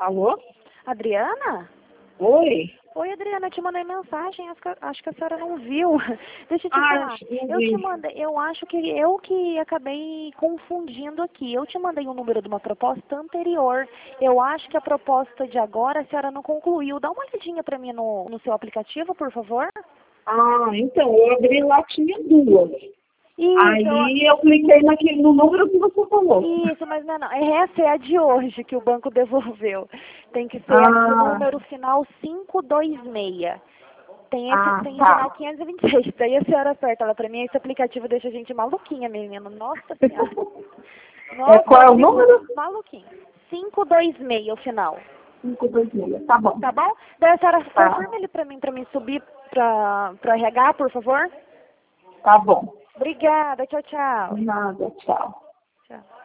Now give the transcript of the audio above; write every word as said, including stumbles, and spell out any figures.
Alô? Adriana? Oi? Oi, Adriana, eu te mandei mensagem, acho que, acho que a senhora não viu. Deixa eu te Ah, falar. eu Eu te vi. mandei, eu acho que eu que acabei confundindo aqui. Eu te mandei o número de uma proposta anterior. Eu acho que a proposta de agora a senhora não concluiu. Dá uma olhadinha para mim no, no seu aplicativo, por favor. Ah, então, eu abri lá, tinha duas. Isso, eu, Aí eu cliquei naquele, no número que você falou. Isso, mas não, não. Essa é a de hoje que o banco devolveu. Tem que ser a de Ah, número final quinhentos e vinte e seis. Tem esse ah, tem final tá. quinhentos e vinte e seis. Daí a senhora aperta lá pra mim. Esse aplicativo deixa a gente maluquinha, menino. Nossa Senhora. É, Nossa, qual eu é o fico número? maluquinha. quinhentos e vinte e seis o final. cinco dois seis. Tá bom. Tá bom? Daí a senhora Tá. confirma ele pra mim, pra mim subir pra, pra R H, por favor. Tá bom. Obrigada. Tchau, tchau. Nada, tchau. Tchau.